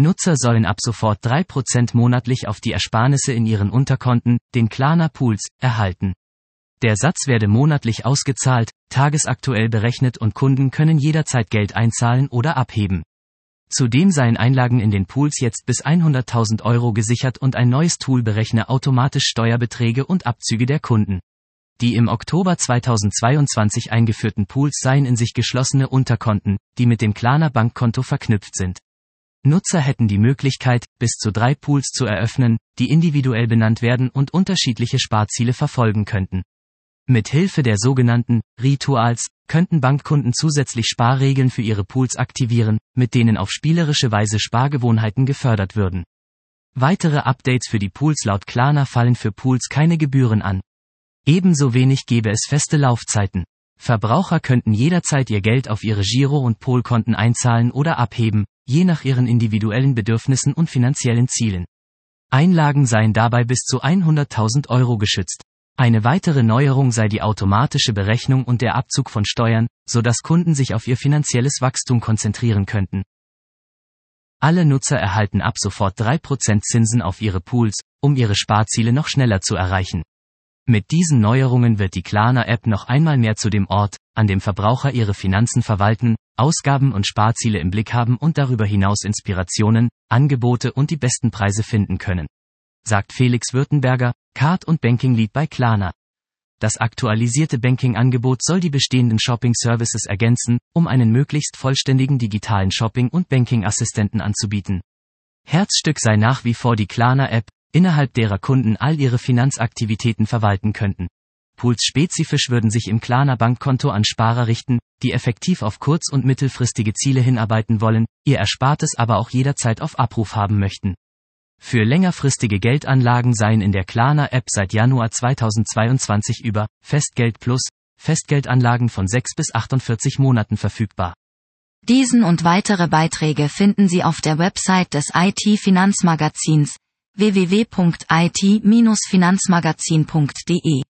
Nutzer sollen ab sofort 3% monatlich auf die Ersparnisse in ihren Unterkonten, den Klarna Pools, erhalten. Der Satz werde monatlich ausgezahlt, tagesaktuell berechnet und Kunden können jederzeit Geld einzahlen oder abheben. Zudem seien Einlagen in den Pools jetzt bis 100.000 € gesichert und ein neues Tool berechne automatisch Steuerbeträge und Abzüge der Kunden. Die im Oktober 2022 eingeführten Pools seien in sich geschlossene Unterkonten, die mit dem Klarna Bankkonto verknüpft sind. Nutzer hätten die Möglichkeit, bis zu 3 Pools zu eröffnen, die individuell benannt werden und unterschiedliche Sparziele verfolgen könnten. Mit Hilfe der sogenannten Rituals könnten Bankkunden zusätzlich Sparregeln für ihre Pools aktivieren, mit denen auf spielerische Weise Spargewohnheiten gefördert würden. Weitere Updates für die Pools laut Klarna fallen für Pools keine Gebühren an. Ebenso wenig gäbe es feste Laufzeiten. Verbraucher könnten jederzeit ihr Geld auf ihre Giro- und Poolkonten einzahlen oder abheben, je nach ihren individuellen Bedürfnissen und finanziellen Zielen. Einlagen seien dabei bis zu 100.000 € geschützt. Eine weitere Neuerung sei die automatische Berechnung und der Abzug von Steuern, sodass Kunden sich auf ihr finanzielles Wachstum konzentrieren könnten. Alle Nutzer erhalten ab sofort 3% Zinsen auf ihre Pools, um ihre Sparziele noch schneller zu erreichen. Mit diesen Neuerungen wird die Klarna-App noch einmal mehr zu dem Ort, an dem Verbraucher ihre Finanzen verwalten, Ausgaben und Sparziele im Blick haben und darüber hinaus Inspirationen, Angebote und die besten Preise finden können, sagt Felix Württemberger, Card- und Banking-Lead bei Klarna. Das aktualisierte Banking-Angebot soll die bestehenden Shopping-Services ergänzen, um einen möglichst vollständigen digitalen Shopping- und Banking-Assistenten anzubieten. Herzstück sei nach wie vor die Klarna-App, innerhalb derer Kunden all ihre Finanzaktivitäten verwalten könnten. Pools-spezifisch würden sich im Klarna-Bankkonto an Sparer richten, die effektiv auf kurz- und mittelfristige Ziele hinarbeiten wollen, ihr Erspartes aber auch jederzeit auf Abruf haben möchten. Für längerfristige Geldanlagen seien in der Klarna-App seit Januar 2022 über Festgeld Plus Festgeldanlagen von 6 bis 48 Monaten verfügbar. Diesen und weitere Beiträge finden Sie auf der Website des IT-Finanzmagazins www.it-finanzmagazin.de.